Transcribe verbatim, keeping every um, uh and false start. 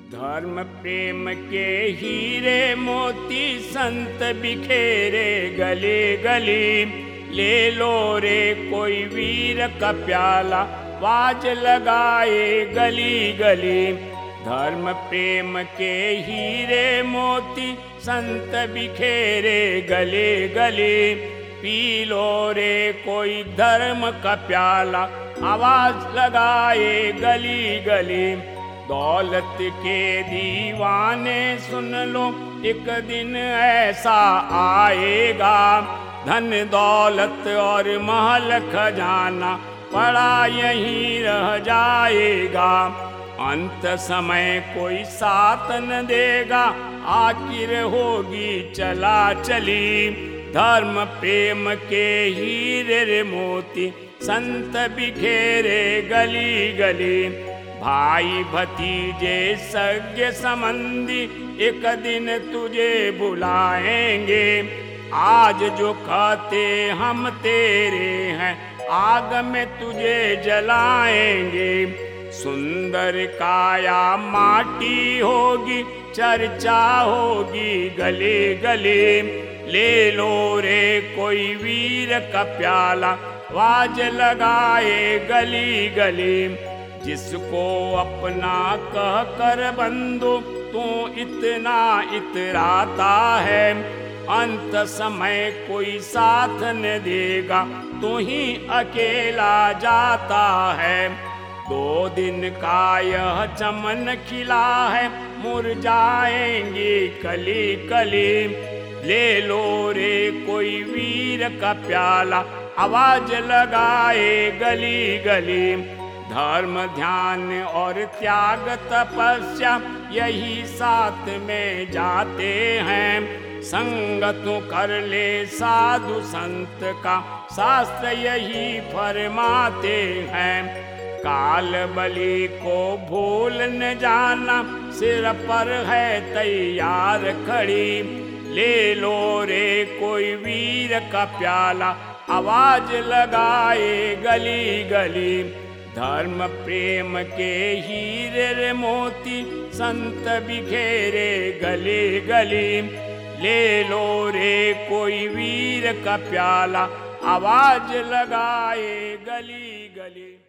धर्म प्रेम के हीरे मोती संत बिखेरे गली गली। ले लो रे कोई वीर का प्याला, बाज लगाए गली गली। धर्म प्रेम के हीरे मोती संत बिखेरे गली गली। पी लो रे कोई धर्म का प्याला, आवाज लगाए गली गली। दौलत के दीवाने सुन लो, एक दिन ऐसा आएगा। धन दौलत और महल खजाना पड़ा यहीं रह जाएगा। अंत समय कोई साथ न देगा, आखिर होगी चला चली। धर्म प्रेम के हीरे रे मोती संत बिखेरे गली गली। भाई भतीजे सगे संबंधी एक दिन तुझे बुलाएंगे। आज जो कहते हम तेरे हैं, आग में तुझे जलाएंगे। सुंदर काया माटी होगी, चर्चा होगी गली गली। ले लो रे कोई वीर का प्याला, वाज लगाए गली गली। जिसको अपना कह कर बंधु तू इतना इतराता है, अंत समय कोई साथ न देगा, तू ही अकेला जाता है। दो दिन का यह चमन खिला है, मुरझाएंगे कली कली। ले लो रे कोई वीर का प्याला, आवाज लगाए गली गली। धर्म ध्यान और त्याग तपस्या यही साथ में जाते हैं। संग तू कर ले साधु संत का, शास्त्र यही फरमाते हैं। काल बलि को भूल न जाना, सिर पर है तैयार खड़ी। ले लो रे कोई वीर का प्याला, आवाज लगाए गली गली। धर्म प्रेम के हीरे रे मोती संत बिखेरे गली गली। ले लो रे कोई वीर का प्याला, आवाज लगाए गली गली।